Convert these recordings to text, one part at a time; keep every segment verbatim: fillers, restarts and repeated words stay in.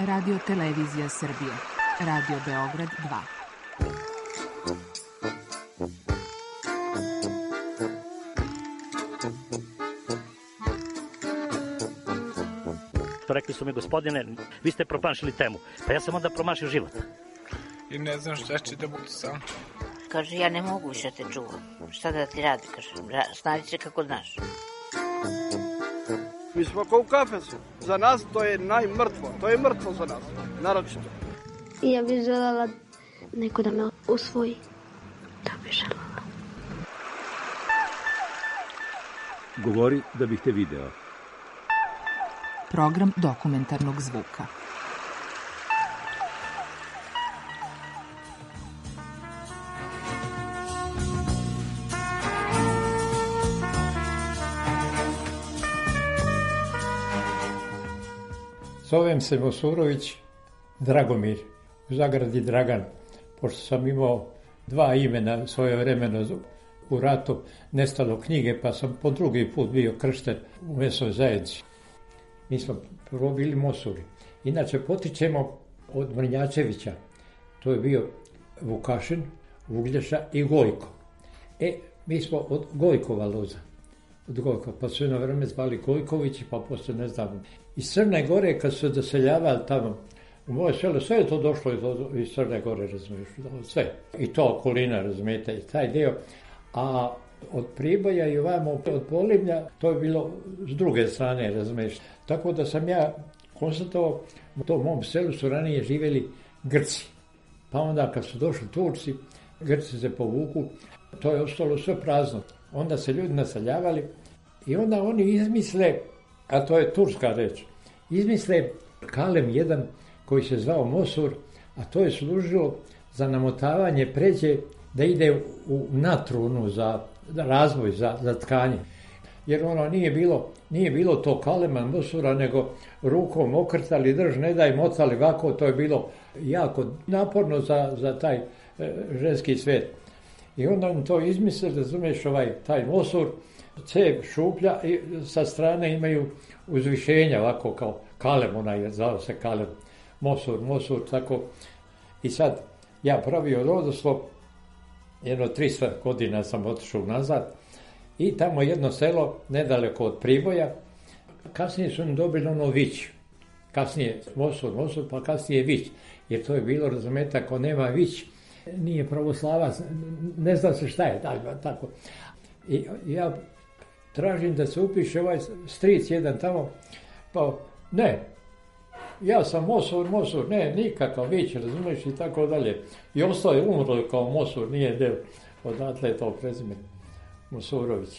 Radio Televizija Srbije. Radio Beograd dva. Rekli su mi, gospodine, vi ste promašili temu. Pa ja sam onda promašio život. I ne znam šta će da budu sam. Kaže, ja ne mogu više te čuvam. Šta da ti radi, kaže, snađi se kako znaš. Mi smo kao u kafesu. Za nas to je najmrtvo. To je mrtvo za nas, naročito. Ja bih željela neko da me usvoji. Da bih željela. Govori da bih te video. Program dokumentarnog zvuka. Zovem se Mosurović Dragomir, u zagradi Dragan, pošto sam imao dva imena svojevremeno u ratu, nestalo knjige, pa sam po drugi put bio kršten u mesnoj zajednici. Mi smo prvo bili Mosuri. Inače, potičemo od Mrnjačevića. To je bio Vukašin, Uglješa i Gojko. E, mi smo od Gojkova loza. Od Gojka, pa su jedno vreme zvali Gojkovići, pa posle ne znam. Iz Crne Gore, kad su se doseljavali tamo, u moje selo, sve je to došlo iz Crne Gore, razumiješ, sve. I to okolina, razumijete, i taj dio. A od Priboja i ovamo od Polivlja, to je bilo s druge strane, razumiješ. Tako da sam ja konstatovao, u tom mom selu su ranije živjeli Grci. Pa onda kad su došli Turci, Grci se povuku, to je ostalo sve prazno. Onda se ljudi naseljavali i onda oni izmisle, a to je turska reč, izmisle kalem jedan koji se zvao Mosur, a to je služilo za namotavanje pređe da ide u natrunu za razvoj, za, za tkanje. Jer ono nije bilo, nije bilo to kalema Mosura, nego rukom okrtali, drž, ne daj, motali ovako, to je bilo jako naporno za, za taj e, ženski svijet. I onda on to izmisli, razumiješ, ovaj, taj Mosur, cev šuplja i sa strane imaju uzvišenja, ovako kao kalem, onaj, zvao se kalem, Mosur, Mosur, tako. I sad, ja pravio rodoslov, jedno tristo godina sam otišao nazad, i tamo jedno selo, nedaleko od Priboja, kasnije su im dobili ono Vić, kasnije Mosur, Mosur, pa kasnije Vić, jer to je bilo, razumijete, ako nema Vić, nije pravoslavac, ne zna se šta je, tako. I ja tražim da se upiše ovaj stric jedan tamo, pa ne, ja sam Mosur, Mosur, ne, nikakav Vić, razumiješ, i tako dalje. I ostao je umro kao Mosur, nije del, odatle je to prezime Mosurović.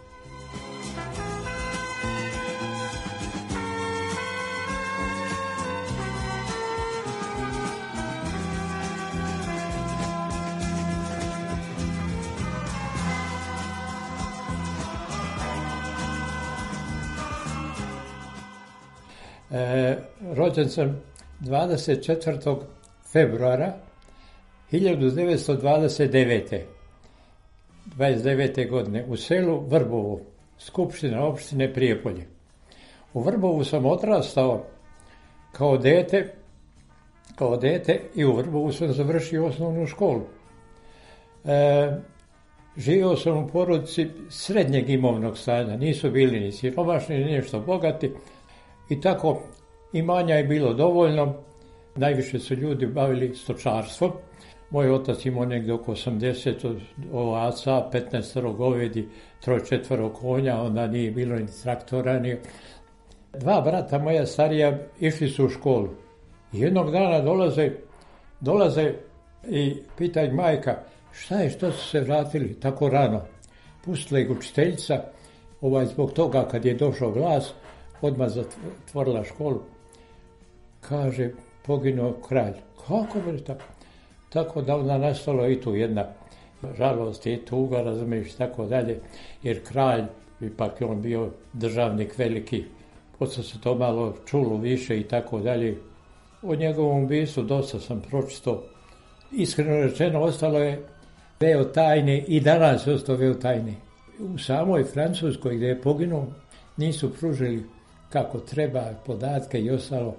E, rođen sam dvadeset četvrtog februara hiljadu devetsto dvadeset devete. dvadeset devete. godine u selu Vrbovu, skupština opštine Prijepolje. U Vrbovu sam odrastao kao dete, kao dete i u Vrbovu sam završio osnovnu školu. E, živio sam u porodici srednjeg imovnog stanja, nisu bili ni siromašni, ni nešto bogati. I tako, imanja je bilo dovoljno, najviše su ljudi bavili stočarstvom. Moj otac imao negdje oko osamdeset ovaca, petnaest govedi, troj četvero konja, onda nije bilo ni traktora. Ni... Dva brata moja starija išli su u školu. I jednog dana dolaze, dolaze i pitaju majka, šta je, što su se vratili tako rano? Pustila ih učiteljica, ovaj, zbog toga kad je došao glas, odmah zatvorila školu. Kaže, poginuo kralj. Kako bi tako? Tako da onda nastalo i tu jedna žalost i tuga, razumiješ, tako dalje, jer kralj, ipak je on bio državnik veliki, posle se to malo čulo više i tako dalje. O njegovom ubistvu dosta sam pročitao. Iskreno rečeno, ostalo je veo tajne i danas je ostao veo tajne. U samoj Francuskoj gdje je poginuo, nisu pružili kako treba podatke i ostalo,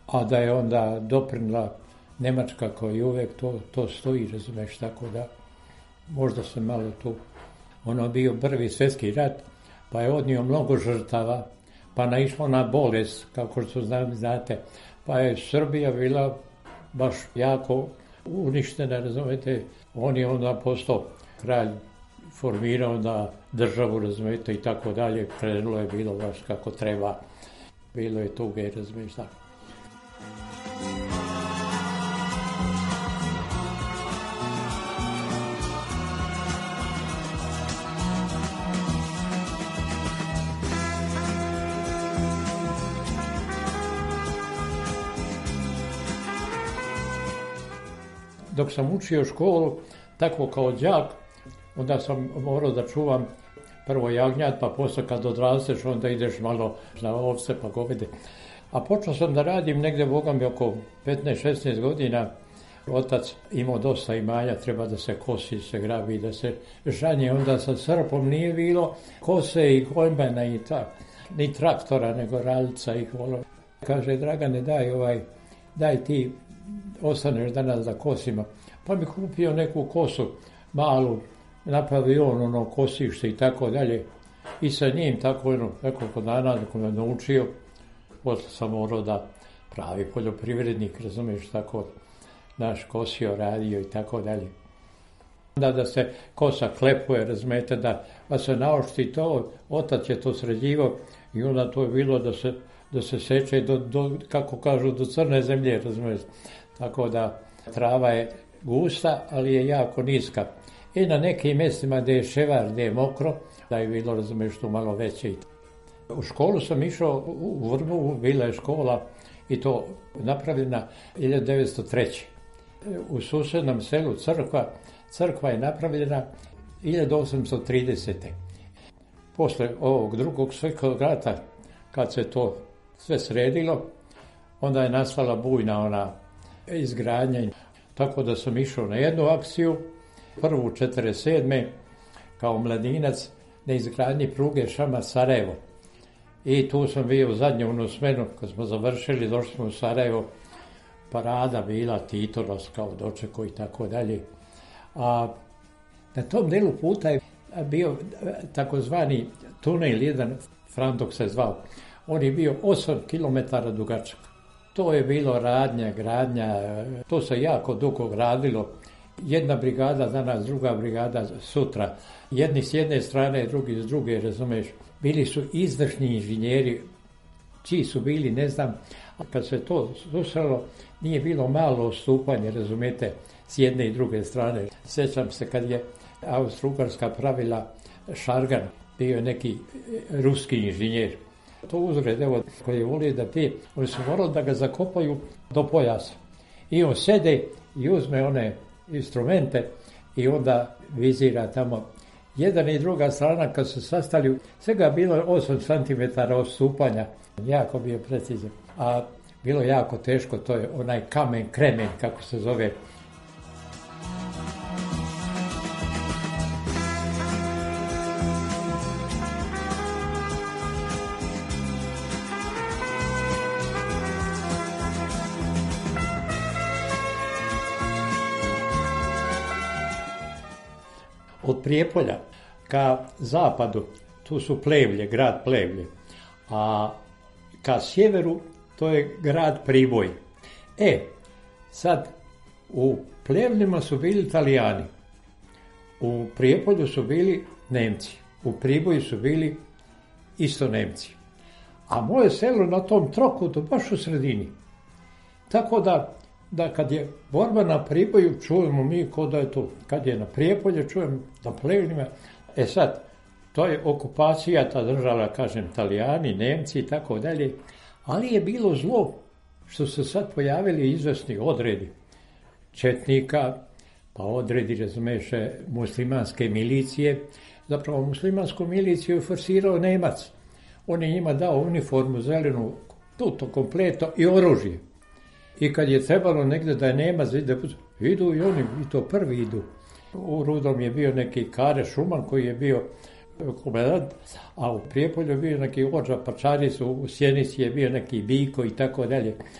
a da je onda doprinila Nemačka kao i uvek, to, to stoji, razumeš, tako da možda se malo tu, ono bio prvi svjetski rat, pa je odnio mnogo žrtava, pa naišlo na bolest, kako što znate, pa je Srbija bila baš jako uništena, razumete, on je onda postao kralj, formirao da državu, razumete, i tako dalje, krenulo je bilo baš kako treba, bilo je tuge, razumete, tako. Dok sam učio školu, tako kao đak, onda sam morao da čuvam prvo jagnjad, pa posle kad odrasteš, onda ideš malo na ovce pa govede. A počeo sam da radim negde, Boga mi, oko petnaest šesnaest godina. Otac imao dosta imanja, treba da se kosi, se grabi, da se žanje. Onda sa srpom nije bilo kose i kombajna i ta, ni traktora, nego raljica i holo. Kaže, Dragane, daj ovaj, daj ti, ostaneš danas da kosimo. Pa mi kupio neku kosu, malu, napravio on ono kosište i tako dalje. I sa njim tako jedno nekoliko dana dok me naučio, posle sam morao da pravi poljoprivrednik, razumiješ, tako naš kosio, radio i tako dalje. Onda da se kosa klepuje, razumijete, da, da se naošti to, otac je to sređivao i onda to je bilo da se, da se seče do, do, kako kažu, do crne zemlje, razumijete. Tako da trava je gusta, ali je jako niska. I na nekim mjestima gdje je ševar, gdje je mokro, da je bilo, razumiješ, tu malo veće. U školu sam išao u Vrbu, bila je škola i to napravljena hiljadu devetsto treće. U susednom selu crkva, crkva je napravljena hiljadu osamsto tridesete. Posle ovog drugog svjetskog rata, kad se to sve sredilo, onda je nastala bujna ona izgradnja. Tako da sam išao na jednu akciju, prvu četrdeset sedme kao mladinac na izgradnji pruge Šamac-Sarajevo. I tu sam bio u zadnju onu smenu, kad smo završili, došli smo u Sarajevo, parada bila, Tito nas kao dočeko i tako dalje. A na tom delu puta je bio takozvani tunel, jedan Frandok se zvao. On je bio osam kilometara dugačak. To je bilo radnja, gradnja, to se jako dugo gradilo. Jedna brigada danas, druga brigada sutra. Jedni s jedne strane, drugi s druge, razumeš. Bili su izvršni inženjeri, čiji su bili, ne znam, a kad se to susrelo, nije bilo malo odstupanje, razumete, s jedne i druge strane. Sjećam se kad je Austro-Ugarska pravila Šargan, bio je neki ruski inženjer. To uzred, evo, koji je volio da pije, oni su morali da ga zakopaju do pojasa. I on sede i uzme one instrumente i onda vizira tamo. Jedan i druga strana kad su sastali, svega bilo osam centimetara odstupanja. Jako bio precizan. A bilo jako teško, to je onaj kamen, kremen, kako se zove. Od Prijepolja ka zapadu, tu su Plevlje, grad Plevlje, a ka sjeveru to je grad Priboj. E, sad, u Plevljima su bili Italijani, u Prijepolju su bili Nemci, u Priboju su bili isto Nemci. A moje selo na tom trokutu, baš u sredini. Tako da, da kad je borba na Priboju, čujemo mi ko da je to. Kad je na Prijepolje, čujemo na Plevljima. E sad, to je okupacija, ta država, kažem, Italijani, Nemci i tako dalje. Ali je bilo zlo što se sad pojavili izvesni odredi četnika, pa odredi, razumeše, muslimanske milicije. Zapravo, muslimansku miliciju je forsirao Nemac. On je njima dao uniformu zelenu, tuto kompleto i oružje. I kad je trebalo negdje da je Nemac, idu i oni, i to prvi idu. U Rudom je bio neki Kare Šuman koji je bio komandant, a u Prijepolju je bio neki vođa Pačari, u Sjenici je bio neki Biko i tako dalje.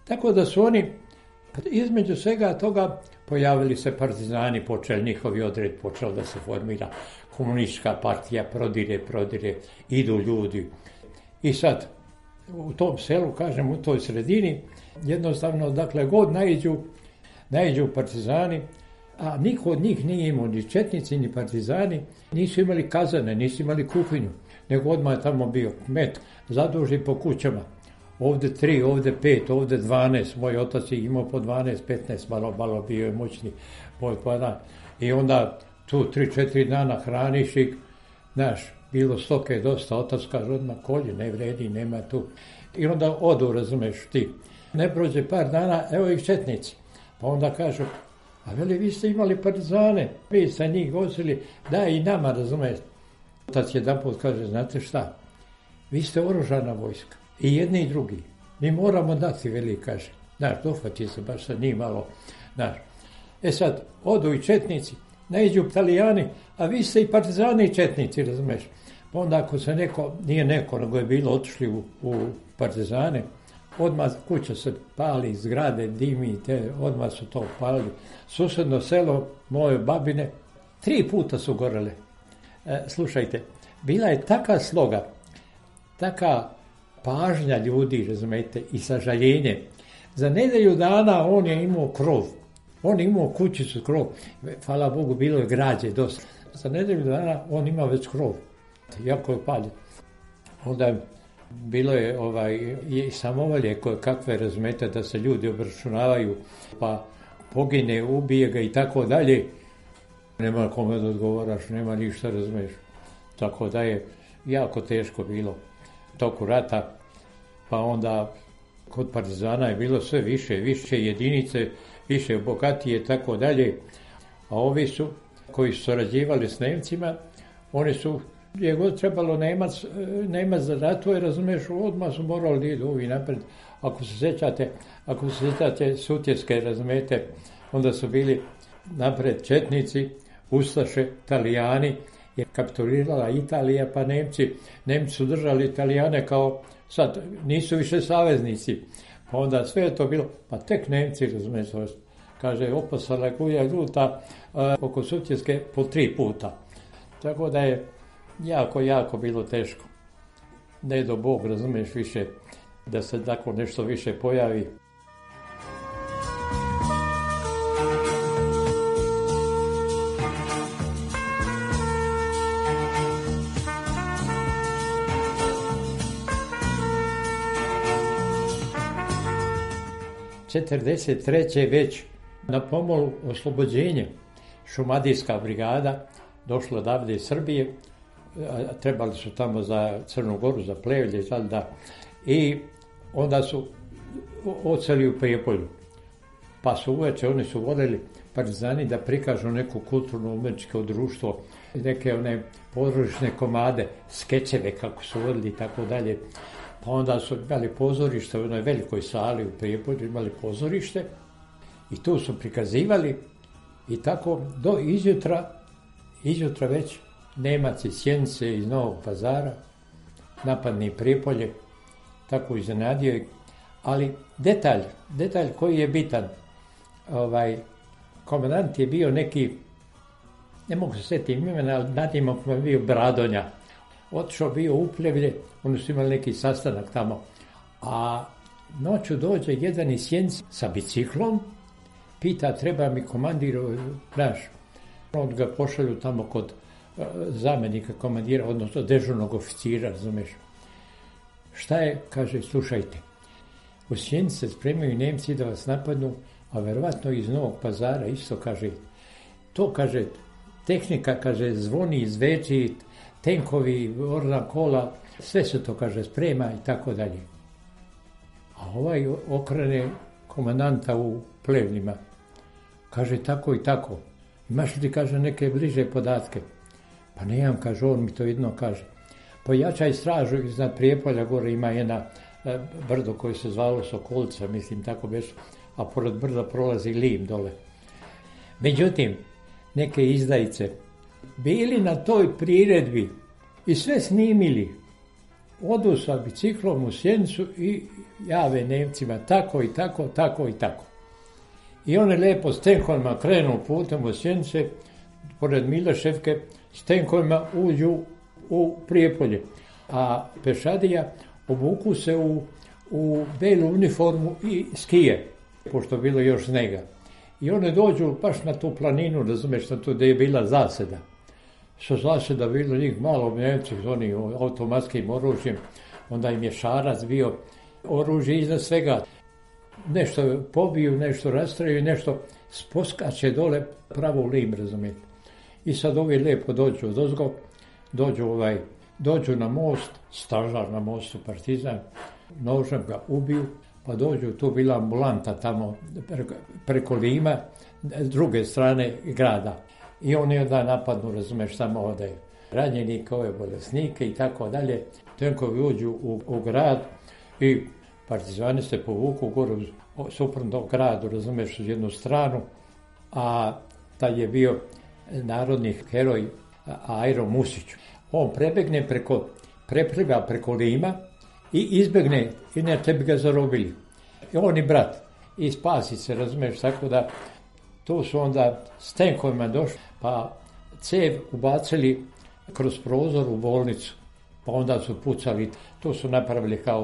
Tako da su oni, između svega toga, pojavili se partizani, počeli njihovi odred, počeo da se formira komunistička partija, prodire, prodire, idu ljudi. I sad, u tom selu, kažem, u toj sredini, jednostavno, dakle, god naiđu, naiđu partizani, a niko od njih nije imao, ni četnici, ni partizani, nisu imali kazane, nisu imali kuhinju, nego odmah je tamo bio kmet, zaduži po kućama. Ovde tri, ovde pet, ovde dvanaest, moj otac je imao po dvanaest, petnaest, malo, malo bio je moćni moj podan. I onda tu tri, četiri dana hraniš ih, znaš, bilo stoke dosta, otac kaže odmah kolje, ne vredi, nema tu. I onda odu, razumeš ti. Ne prođe par dana, evo ih četnici. Pa onda kažu, a veli, vi ste imali partizane, vi ste njih vozili, da i nama, razumeš. Otac jedan put kaže, znate šta, vi ste oružana vojska, i jedni i drugi. Mi moramo dati, veli, kaže. Znaš, dohvati se baš sa njih malo, znaš. E sad, odu i četnici, naiđu Italijani, a vi ste i partizani i četnici, razumeš. Pa onda ako se neko, nije neko, nego je bilo, otišli u, u partizane, odmah kuća se pali, zgrade, dimi, te, odmah su to palili. Susedno selo moje babine, tri puta su gorele. E, slušajte, bila je taka sloga, taka pažnja ljudi, razumete, i sažaljenje. Za nedelju dana on je imao krov. On je imao kućicu, krov. Hvala Bogu, bilo je građe dosta. Za nedelju dana on ima već krov. Jako je paljen. Onda bilo je ovaj, i samovolje koje kakve, razumete, da se ljudi obračunavaju, pa pogine, ubije ga i tako dalje. Nema kome da odgovaraš, nema ništa, razumeš. Tako da je jako teško bilo toku rata, pa onda kod partizana je bilo sve više, više jedinice, više bogatije, tako dalje. A ovi su, koji su surađivali s Nemcima, oni su, je god trebalo Nemac, Nemac da ratuje, razumeš, odmah su morali da idu ovi napred. Ako se sjećate, ako se sjećate Sutjeske, razumete, onda su bili napred četnici, ustaše, Italijani, je kapitulirala Italija, pa Nemci, Nemci su držali Italijane kao, sad nisu više saveznici, pa onda sve je to bilo, pa tek Nemci, razumiješ, kaže, opasala je kuja ljuta a, oko Sutjeske po tri puta. Tako da je jako, jako bilo teško. Ne do Bog, razumiješ, više, da se tako nešto više pojavi. četrdeset treće već na pomolu oslobođenja Šumadijska brigada došla odavde iz Srbije, trebali su tamo za Crnu Goru, za Plevlje, da, i onda su oceli u Prijepolju. Pa su uveče, oni su voljeli partizani da prikažu neku kulturno umetničko društvo, neke one pozorišne komade, skečeve kako su vodili i tako dalje. Pa onda su imali pozorište u jednoj velikoj sali u Prijepolju, imali pozorište i tu su prikazivali i tako do izjutra, izjutra već Nemac iz Sjenice, iz Novog Pazara, napadni Prijepolje, tako iznenadio. Ali detalj, detalj koji je bitan, ovaj, komandant je bio neki, ne mogu se sjetiti imena, ali nadimak mu je bio Bradonja. Otišao bio u Plevlje, oni su imali neki sastanak tamo, a noću dođe jedan iz Sjenice sa biciklom, pita, treba mi komandir, znaš, onda ga pošalju tamo kod uh, zamjenika komandira, odnosno dežurnog oficira, razumeš. Šta je? Kaže, slušajte, u Sjenici se spremaju Nemci da vas napadnu, a verovatno iz Novog Pazara isto, kaže, to, kaže, tehnika, kaže, zvoni, zveči, tenkovi, orna kola, sve se to, kaže, sprema i tako dalje. A ovaj okrene komandanta u Plevljima. Kaže, tako i tako. Imaš li ti, kaže, neke bliže podatke? Pa nemam, kaže, on mi to jedno kaže. Pojačaj stražu iznad Prijepolja, gore ima jedna brdo koje se zvalo Sokolica, mislim, tako beš, a pored brda prolazi lim dole. Međutim, neke izdajice bili na toj priredbi i sve snimili odu sa biciklom u Sjenicu i jave Nemcima tako i tako, tako i tako. I oni lijepo s tenkovima krenu putem u Sjenice, pored Mileševke, s tenkovima uđu u Prijepolje. A pešadija obuku se u, u belu uniformu i skije, pošto je bilo još snega. I oni dođu baš na tu planinu, razumiješ, na tu gdje je bila zaseda. Što zaseda bilo njih malo Nemci s onim automatskim oružjem, onda im je šarac bio oružje iznad svega. Nešto pobiju, nešto rastraju, nešto sposkače dole pravo u lim, razumijete. I sad ovi lijepo dođu od ozgo, dođu, ovaj, dođu na most, stražar na mostu, partizan, nožem ga ubiju, pa dođu, tu bila ambulanta tamo preko, preko Lima, s druge strane grada. I oni onda napadnu, razumeš, tamo ovdje ranjenike, ove bolesnike i tako dalje. Tenkovi uđu u, u grad i partizani se povuku gore suprotno gradu, razumeš, u jednu stranu, a taj je bio narodni heroj Ajro Musić. On prebegne preko, prepliva preko Lima i izbegne, inače bi ga zarobili. I on i brat. I spasi se, razumeš, tako da tu su onda s tenkovima došli, pa cev ubacili kroz prozor u bolnicu, pa onda su pucali, tu su napravili haos.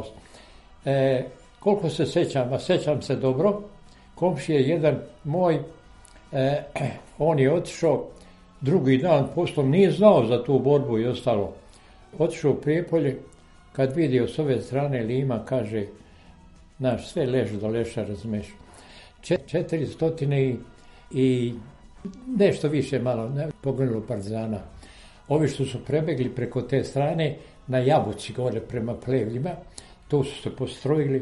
E, koliko se sećam, a sećam se dobro, komšije jedan moj, e, on je otišao drugi dan, poslom nije znao za tu borbu i ostalo. Otišao u Prijepolje, kad vidio s ove strane Lima, kaže, naš, sve leže do leša, razumeš. Četiri stotine i, i nešto više malo ne, poginulo partizana. Ovi što su prebegli preko te strane, na Jabuci gore prema Plevljima, tu su se postrojili,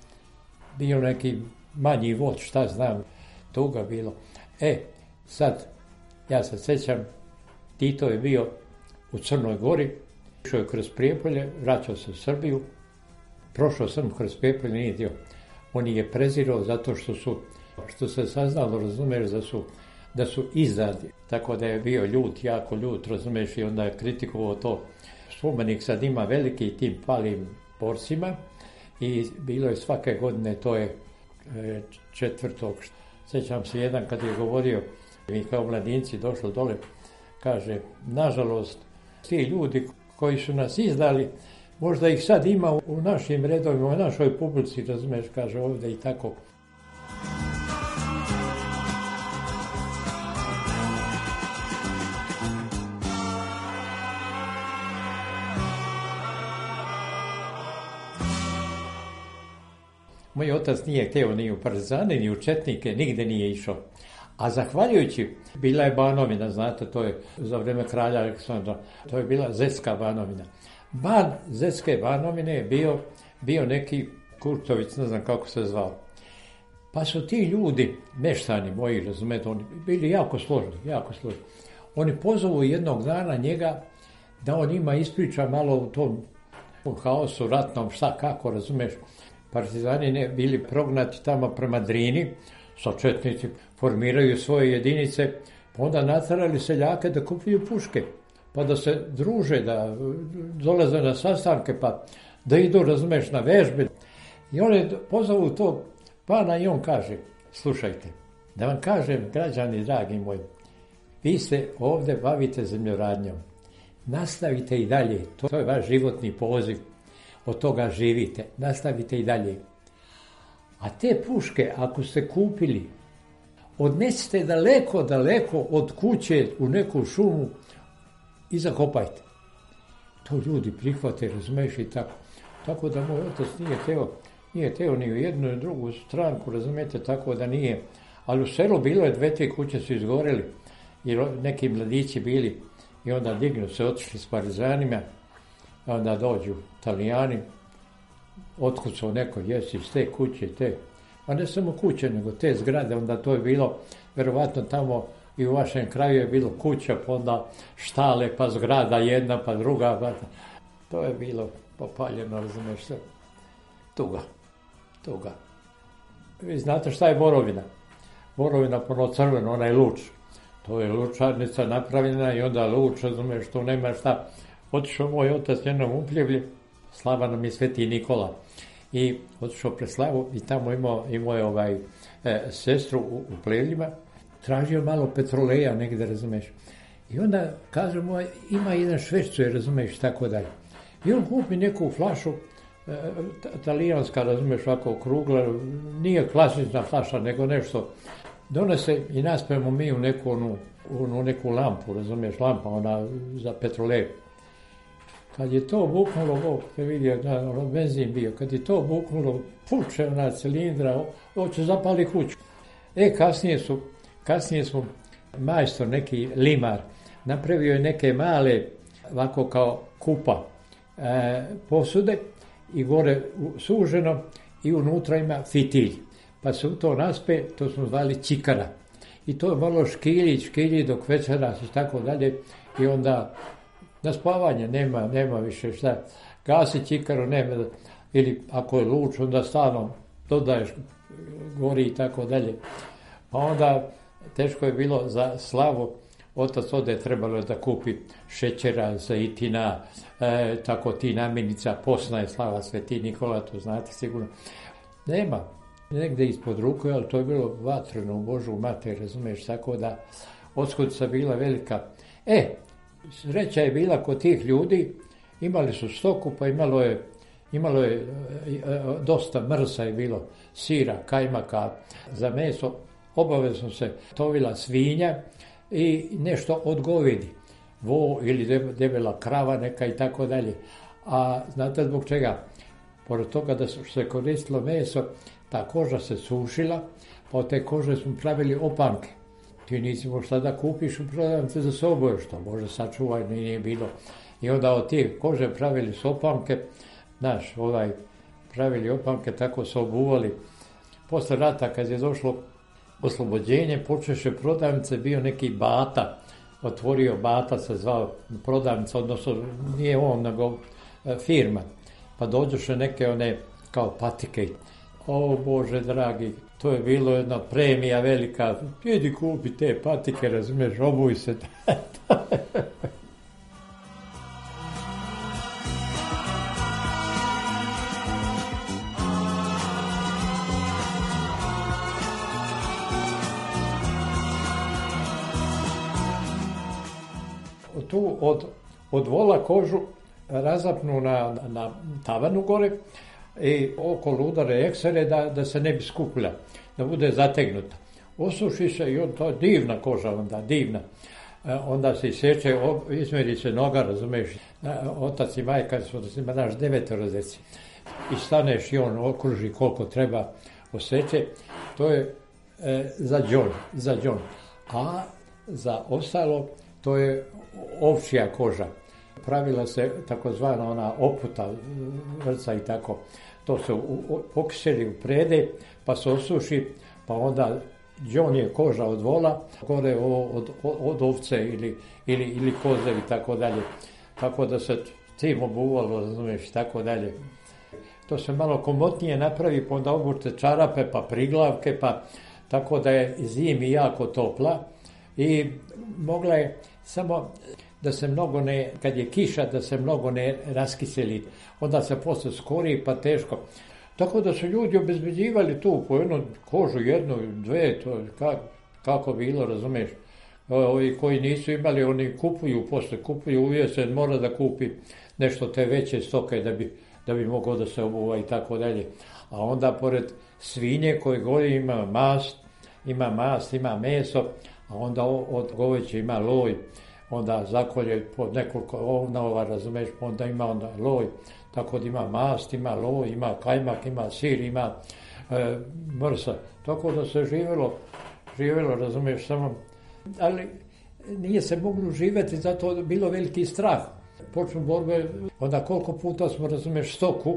bio neki manji vod, šta znam, toga bilo. E, sad, ja se sjećam, Tito je bio u Crnoj Gori, išao je kroz Prijepolje, vraćao se u Srbiju, prošao sam kroz Prijepolje, nije dio. On je prezirao zato što su, što se saznalo, razumiješ, da su, da su izdadi, tako da je bio ljut, jako ljut, razumiješ, i onda je kritikovao to. Spomenik sad ima veliki tim palim porcima i bilo je svake godine, to je četvrtog. Sjećam se jedan kad je govorio, mi kao mladinci došli dole, kaže, nažalost, ti ljudi koji su nas izdali, možda ih sad ima u našim redovima, u našoj publici, razumiješ, kaže ovdje i tako. Moj otac nije htio ni u partizane, ni u četnike, nigde nije išao. A zahvaljujući, bila je Banovina, znate, to je za vrijeme kralja Aleksandra, to je bila Zetska Banovina. Ban Zetske Banovine je bio, bio neki Kurtović, ne znam kako se zvao. Pa su ti ljudi, meštani moji, razumete, oni bili jako složni, jako složni. Oni pozovu jednog dana njega da on ima ispriča malo u tom haosu ratnom, šta, kako, razumeš. Partizani ne bili prognati tamo prema Drini, sa četnici formiraju svoje jedinice, pa onda natarali seljake da kupuju puške, pa da se druže, da dolaze na sastanke, pa da idu, razumeš, na vežbe. I oni pozovu to pana i on kaže, slušajte, da vam kažem, građani dragi moji, vi se ovdje bavite zemljoradnjom, nastavite i dalje, to je vaš životni poziv, od toga živite, nastavite i dalje. A te puške, ako ste kupili, odnesite daleko, daleko od kuće u neku šumu i zakopajte. To ljudi prihvate, razumiješ, i tako. Tako da moj otac nije teo, nije teo ni u jednu ni u drugu stranku, razumijete, tako da nije. Ali u selu bilo je, dve, tri kuće su izgoreli, jer neki mladići bili i onda dignu se, otišli s partizanima, onda dođu Italijani, otkucao neko, jesi iz te kuće, te, a ne samo kuće, nego te zgrade, onda to je bilo, verovatno tamo i u vašem kraju je bilo kuća, pa onda štale, pa zgrada jedna, pa druga, pa to je bilo popaljeno, razumiješ se, tuga, tuga. Vi znate šta je borovina? Borovina puno crveno, onaj luč, to je lučarnica napravljena i onda luč, razumiješ, tu nema šta. Otišao moj otac jednom upljevlje, slava nam je Sveti Nikola. I otišao pred slavu i tamo imao, imao je ovaj, e, sestru u, u Plevljima, tražio malo petroleja negdje, razumeš. I onda kaže mu, ima jedan švercuje, razumeš, tako dalje. I on kupi neku flašu, e, talijanska, razumeš, ovako okrugla, nije klasična flaša, nego nešto. Donese i naspemo mi u neku, onu, u neku lampu, razumeš, lampa ona za petrolej. Kad je to buknulo, Bog je vidio da ono benzin bio, kad je to buknulo, puče ona cilindra, hoće zapali kuću. E, kasnije su, kasnije su majstor, neki limar, napravio je neke male, ovako kao kupa, e, posude i gore suženo i unutra ima fitilj. Pa se u to naspe, to smo zvali čikara. I to je malo škilji, škilji dok večera se tako dalje i onda na spavanje nema, nema više šta. Gasi čikaru, nema, ili ako je luč, onda stalno dodaješ, gori i tako dalje. Pa onda teško je bilo za slavu, otac ode trebalo je da kupi šećera, zaitina, e, tako ti namirnica, posna je slava Sveti Nikola, to znate sigurno. Nema, negdje ispod ruku, ali to je bilo vatreno u Božu mater, razumiješ, tako da odskudica bila velika. E, sreća je bila kod tih ljudi, imali su stoku, pa imalo je, imalo je e, dosta mrsa je bilo, sira, kajmaka, za meso, obavezno se tovila svinja i nešto od govedi, vo ili debela krava neka i tako dalje. A znate zbog čega? Pored toga da se koristilo meso, ta koža se sušila, pa od te kože smo pravili opanke. Ti nisi možeš šta da kupiš u prodavnici za soboje, što može sačuvaj, nije bilo. I onda od tih kože pravili su opanke, znaš, ovaj, pravili opanke, tako se obuvali. Posle rata, kad je došlo oslobođenje, počeše prodavnice, bio neki Bata, otvorio Bata, se zvao prodavnica, odnosno nije on, nego firma. Pa dođoše neke one kao patike. O Bože dragi, to je bilo jedna premija velika. Idi kupi te patike, razumiješ, obuj se. Tu od, od vola kožu razapnu na, na tavanu gore i okolo udare eksere da, da se ne bi skupila, da bude zategnuta. Osuši se i on, to je divna koža onda, divna. E, onda se isječe, izmeri se noga, razumiješ, otac i majka su da ima naš devetoro djece. I staneš i on okruži koliko treba oseče. To je e, za džon, za džon. A za ostalo to je ovčija koža. Pravila se takozvana ona oputa vrca i tako. To se pokiseli u prede, pa se osuši, pa onda džon je koža od vola, gore od, od, od ovce ili, ili, ili koze i tako dalje. Tako da se tim obuvalo, razumiješ, tako dalje. To se malo komotnije napravi, pa onda obučite čarape, pa priglavke, pa tako da je zimi jako topla i mogla je samo da se mnogo ne, kad je kiša, da se mnogo ne raskiseli, onda se posle skori pa teško. Tako da su ljudi obezbeđivali tu po jednu kožu, jednu, dve, to kako, kako bilo, razumiješ. Ovi koji nisu imali, oni kupuju, posle kupuju, uvijek se mora da kupi nešto te veće stoke da bi, da bi mogao da se obuva i tako dalje. A onda pored svinje koje goji ima mast, ima mast, ima meso, a onda od goveće ima loj, onda zakolje pod nekoliko ovnova, razumeš, onda ima onda loj, tako da ima mast, ima loj, ima kajmak, ima sir, ima e, mrsa. Tako da se živjelo, živjelo, razumeš, samo, ali nije se moglo živjeti, zato je bilo veliki strah. Počnu borbe, onda koliko puta smo, razumeš, stoku,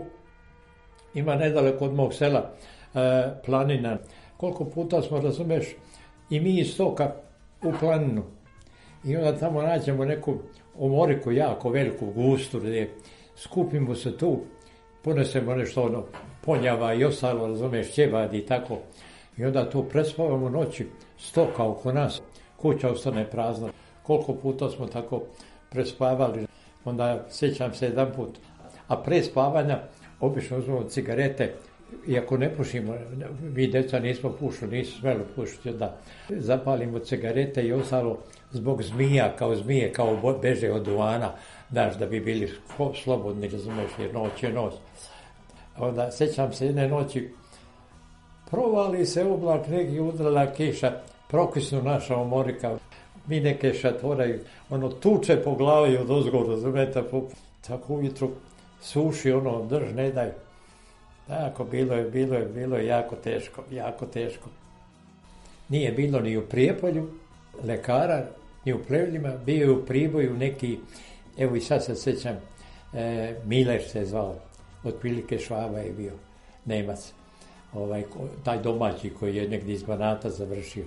ima nedaleko od mog sela, e, planina, koliko puta smo, razumeš, i mi iz stoka u planinu. I onda tamo nađemo neku omoriku jako veliku, gustu, gdje skupimo se tu, ponesemo nešto ono, ponjava i ostalo, razumiješ, ćevadi i tako. I onda tu prespavamo noći, stoka oko nas, kuća ostane prazna. Koliko puta smo tako prespavali, onda sjećam se jedan put, A pre spavanja obično uzmemo cigarete, iako ne pušimo, mi djeca nismo pušili, nisu smjeli pušiti, da zapalimo cigarete i ostalo zbog zmija, kao zmije, kao beže od duvana, daš, da bi bili slobodni, razumiješ, jer noć je noć. Onda, sjećam se jedne noći, provali se oblak, neki udrala kiša, prokisnu naša omorika, mi neke šatoraju, ono, tuče po glavi od ozgora, razumijete, tako ujutru suši, ono, drž, ne daj. Tako, bilo je, bilo je, bilo je jako teško, jako teško. Nije bilo ni u Prijepolju lekara, ni u Plevljima, bio je u Priboju neki, evo i sad se sjećam, e, Miller se zvao, otprilike Švaba je bio, Nemac, ovaj, taj domaći koji je negdje iz Banata završio.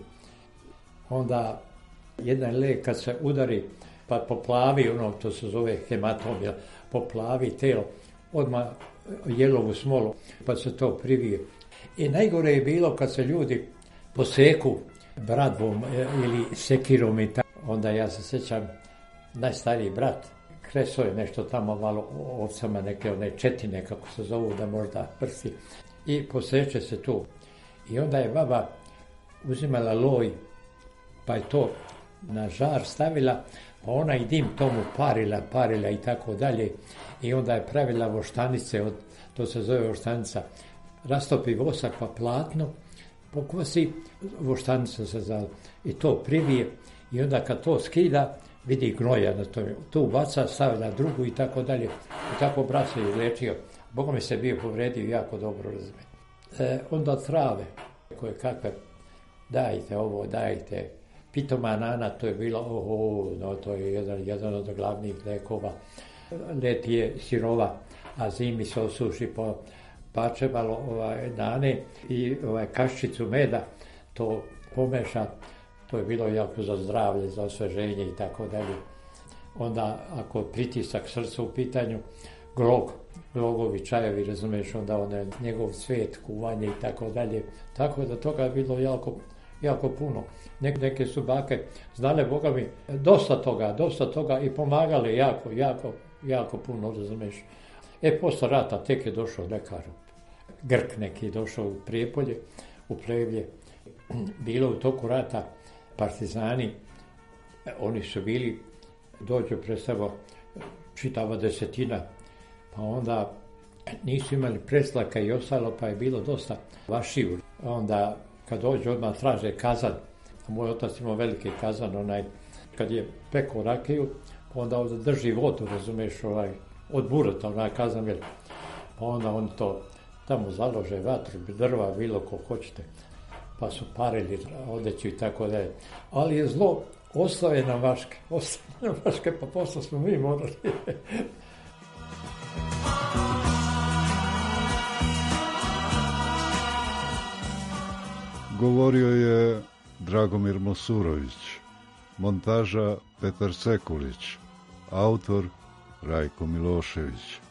Onda jedan lek kad se udari, pa poplavi, ono, to se zove hematomija, poplavi telo, odmah jelovu smolu, pa se to privije. I najgore je bilo kad se ljudi poseku bradvom ili sekirom i tako. Onda ja se sjećam, najstariji brat, kreso je nešto tamo malo ovcama, neke one četine, kako se zovu, da možda prsti. I poseče se tu. I onda je baba uzimala loj, pa je to na žar stavila, pa ona i dim tomu parila, parila i tako dalje. I onda je pravila voštanice, od, to se zove voštanica, rastopi vosak pa platno, pokosi, voštanica se zove, i to privije. I onda kad to skida, vidi gnoja na to, tu baca, stavila drugu i tako dalje. I tako brat se izlečio. Boga mi se bio povredio jako dobro, razumije. E, onda trave, koje kakve, dajte ovo, dajte. Pitomanana, to je bilo, oho, no, to je jedan, jedan od glavnih lekova. Leti je sirova, a zimi se osuši po pačevalo ovaj, nane i ovaj, kaščicu meda, to pomeša, to je bilo jako za zdravlje, za osveženje i tako dalje. Onda, ako pritisak srca u pitanju, glog, glogovi čajevi, razumiješ, onda onaj njegov cvijet, kuvanje i tako dalje. Tako da toga je bilo jako, jako puno. Neke su bake znale, Boga mi, dosta toga, dosta toga i pomagale jako, jako, jako puno, razumiješ. E, posle rata tek je došao lekar, Grk neki je došao u Prijepolje, u Plevlje. Bilo u toku rata partizani, oni su bili, dođu predstavo čitava desetina, pa onda nisu imali preslaka i ostalo, pa je bilo dosta vašiju. Onda kad dođu odmah traže kazan, a moj otac imao veliki kazan, onaj, kad je pekao rakiju, onda ovdje drži vodu, razumiješ, ovaj, od bureta, onaj kazan velik. Pa onda oni to tamo založe vatru, drva, bilo ko hoćete, pa su parili odeću i tako dalje. Ali je zlo, ostao je na vaške, ostao je na vaške, pa posle smo mi morali. Govorio je Dragomir Mosurović, montaža Petar Sekulić, autor Rajko Milošević.